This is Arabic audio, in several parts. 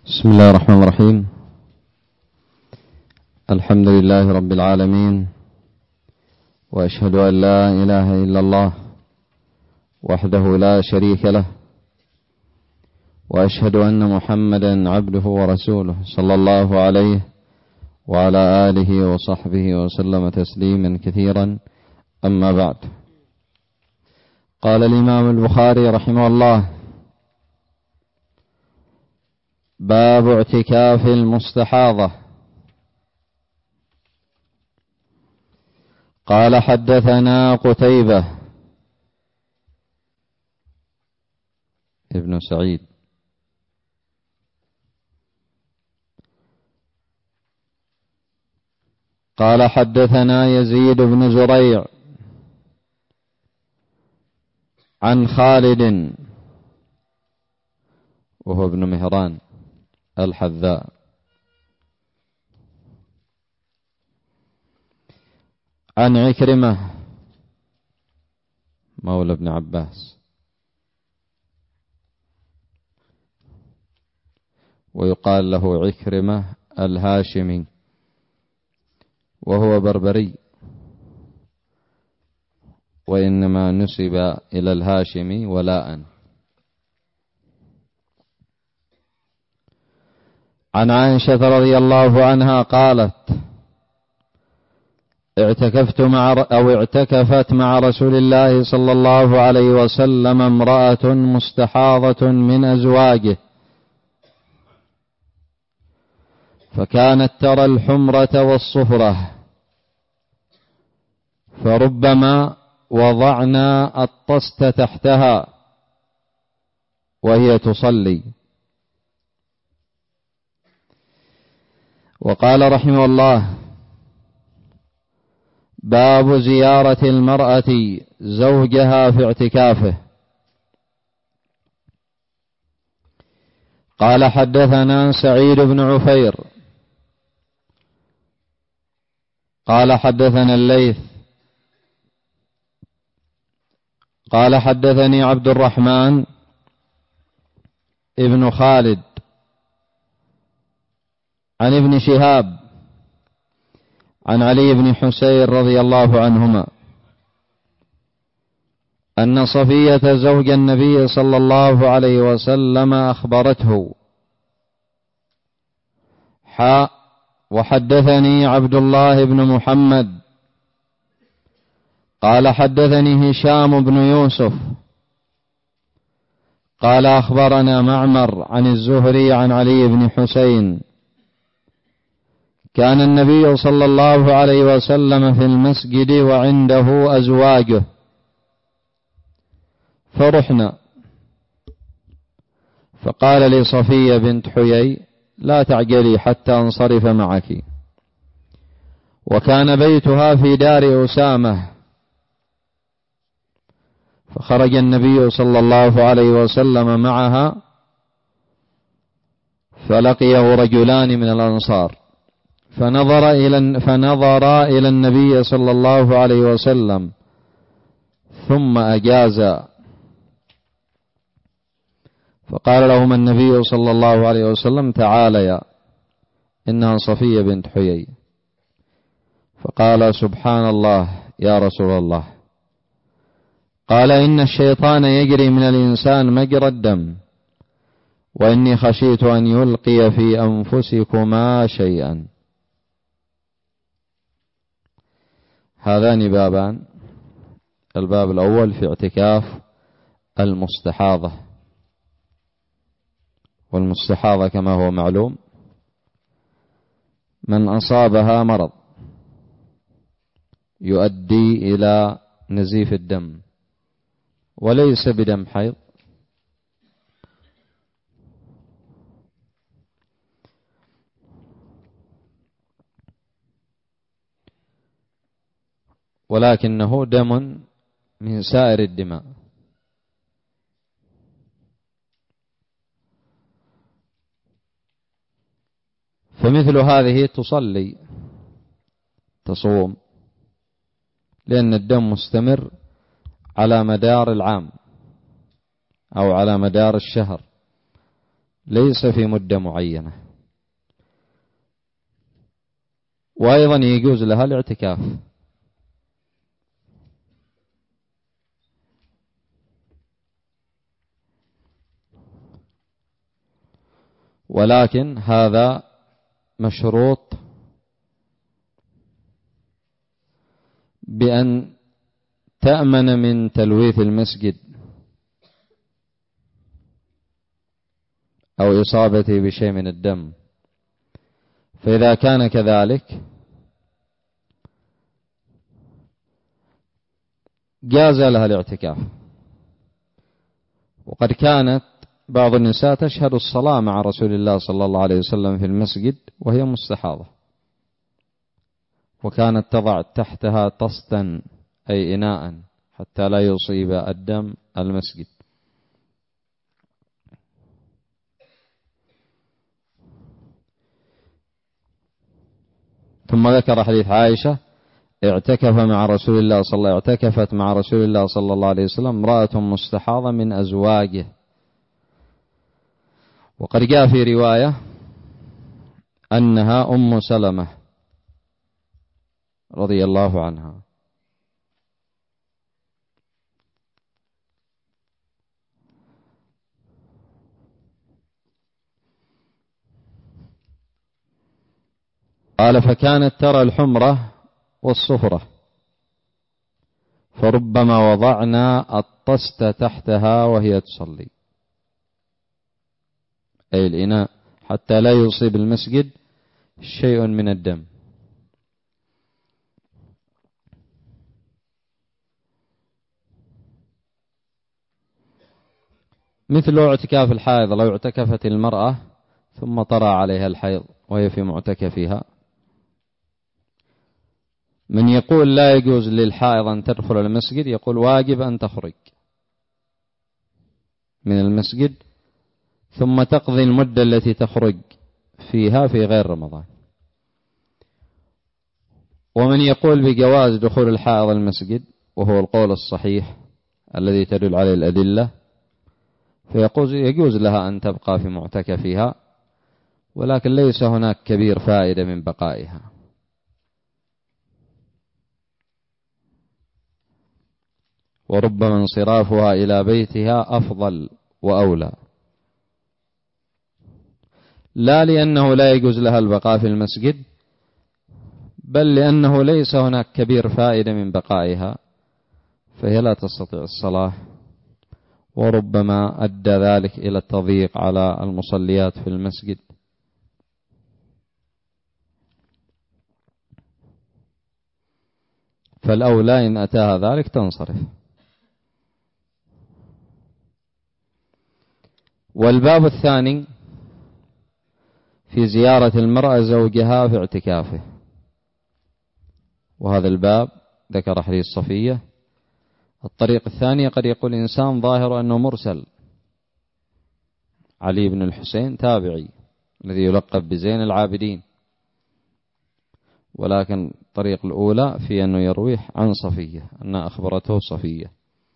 بسم الله الرحمن الرحيم. الحمد لله رب العالمين، وأشهد أن لا إله إلا الله وحده لا شريك له، وأشهد أن محمدا عبده ورسوله صلى الله عليه وعلى آله وصحبه وسلم تسليما كثيرا. أما بعد، قال الإمام البخاري رحمه الله: باب اعتكاف المستحاضة. قال: حدثنا قتيبة ابن سعيد قال: حدثنا يزيد بن زريع عن خالد وهو ابن مهران الحذاء عن عكرمة مولى ابن عباس، ويقال له عكرمة الهاشمي، وهو بربري، وإنما نسب إلى الهاشمي ولاء. عن عائشة رضي الله عنها قالت: اعتكفت مع رسول الله صلى الله عليه وسلم امرأة مستحاضة من أزواجه، فكانت ترى الحمرة والصفرة، فربما وضعنا الطست تحتها وهي تصلي. وقال رحمه الله: باب زيارة المرأة زوجها في اعتكافه. قال: حدثنا سعيد بن عفير قال: حدثنا الليث قال: حدثني عبد الرحمن ابن خالد عن ابن شهاب عن علي بن حسين رضي الله عنهما أن صفية زوج النبي صلى الله عليه وسلم أخبرته. وحدثني عبد الله بن محمد قال: حدثني هشام بن يوسف قال: أخبرنا معمر عن الزهري عن علي بن حسين: كان النبي صلى الله عليه وسلم في المسجد وعنده أزواجه، فرحنا، فقال لصفية بنت حيي: لا تعجلي حتى انصرف معك. وكان بيتها في دار أسامة، فخرج النبي صلى الله عليه وسلم معها، فلقيه رجلان من الأنصار، فنظرا إلى النبي صلى الله عليه وسلم ثم أجازا، فقال لهما النبي صلى الله عليه وسلم: تعاليا، إنها صفية بنت حيي. فقال: سبحان الله يا رسول الله. قال: إن الشيطان يجري من الإنسان مجرى الدم، وإني خشيت أن يلقي في أنفسكما شيئا. هذان بابان: الباب الأول في اعتكاف المستحاضة، والمستحاضة كما هو معلوم من أصابها مرض يؤدي إلى نزيف الدم، وليس بدم حيض، ولكنه دم من سائر الدماء. فمثل هذه تصلي تصوم، لأن الدم مستمر على مدار العام أو على مدار الشهر، ليس في مدة معينة. وأيضا يجوز لها الاعتكاف. ولكن هذا مشروط بأن تأمن من تلويث المسجد أو إصابته بشيء من الدم. فإذا كان كذلك جاز لها الاعتكاف. وقد كانت بعض النساء تشهد الصلاة مع رسول الله صلى الله عليه وسلم في المسجد وهي مستحاضة، وكانت تضع تحتها طستا أي إناء حتى لا يصيب الدم المسجد. ثم ذكر حديث عائشة اعتكفت مع رسول الله صلى الله عليه وسلم امرأة مستحاضة من أزواجه. وقد جاء في رواية أنها أم سلمة رضي الله عنها. قال فكانت ترى الحمرة والصفرة فربما وضعنا الطست تحتها وهي تصلي، أي الإناء، حتى لا يصيب المسجد شيء من الدم. مثل اعتكاف الحائض، لو اعتكفت المرأة ثم طرأ عليها الحيض وهي في معتكفها، من يقول لا يجوز للحائض أن تدخل المسجد يقول واجب أن تخرج من المسجد ثم تقضي المدة التي تخرج فيها في غير رمضان. ومن يقول بجواز دخول الحائض المسجد وهو القول الصحيح الذي تدل عليه الأدلة، يجوز لها أن تبقى في معتكفها، ولكن ليس هناك كبير فائدة من بقائها. وربما انصرافها إلى بيتها أفضل وأولى، لا لأنه لا يجوز لها البقاء في المسجد، بل لأنه ليس هناك كبير فائدة من بقائها، فهي لا تستطيع الصلاة، وربما أدى ذلك إلى التضييق على المصليات في المسجد. فالأولى إن أتاها ذلك تنصرف. والباب الثاني في زيارة المرأة زوجها في اعتكافه، وهذا الباب ذكر حديث صفية. الطريق الثاني قد يقول إنسان ظاهر أنه مرسل، علي بن الحسين تابعي الذي يلقب بزين العابدين، ولكن الطريق الأولى في أنه يرويه عن صفية أنها أخبرته صفية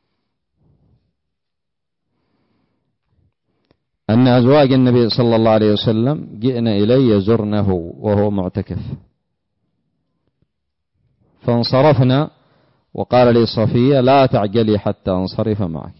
أن أزواج النبي صلى الله عليه وسلم جئن إلي يزرنه وهو معتكف، فانصرفنا وقال لي صفية لا تعجلي حتى انصرف معك.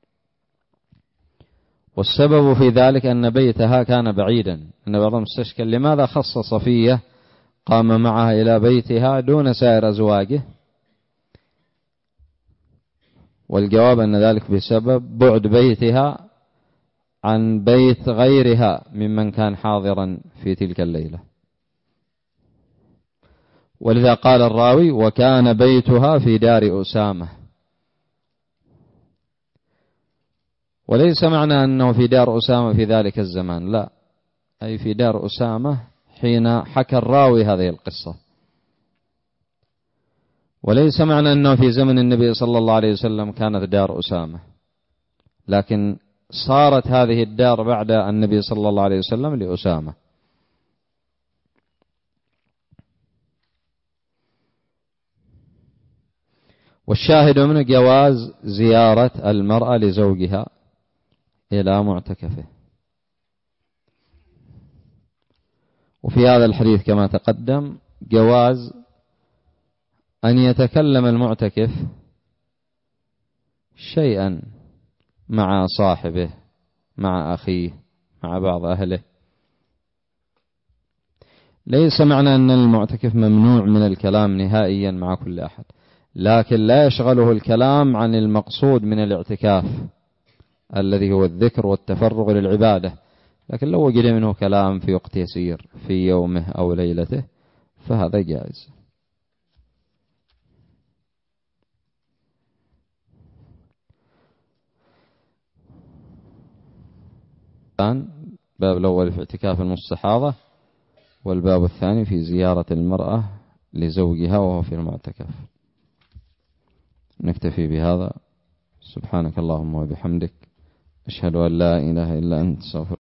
والسبب في ذلك أن بيتها كان بعيدا، أن بعضهم استشكل لماذا خص صفية قام معها إلى بيتها دون سائر أزواجه، والجواب أن ذلك بسبب بعد بيتها عن بيت غيرها ممن كان حاضرا في تلك الليلة. ولذا قال الراوي وكان بيتها في دار أسامة، وليس معنى أنه في دار أسامة في ذلك الزمان، لا، أي في دار أسامة حين حكى الراوي هذه القصة، وليس معنى أنه في زمن النبي صلى الله عليه وسلم كانت دار أسامة، لكن صارت هذه الدار بعد النبي صلى الله عليه وسلم لأسامة. والشاهد منه جواز زيارة المرأة لزوجها إلى معتكفه. وفي هذا الحديث كما تقدم جواز أن يتكلم المعتكف شيئا مع صاحبه، مع أخيه، مع بعض أهله. ليس معنى أن المعتكف ممنوع من الكلام نهائيا مع كل أحد، لكن لا يشغله الكلام عن المقصود من الاعتكاف الذي هو الذكر والتفرغ للعبادة. لكن لو وجد منه كلام في وقت يسير في يومه أو ليلته فهذا جائز. الآن الباب الأول في اعتكاف المستحاضة، والباب الثاني في زيارة المرأة لزوجها وهو في المعتكف. نكتفي بهذا. سبحانك اللهم وبحمدك، أشهد أن لا إله إلا أنت، استغفرك.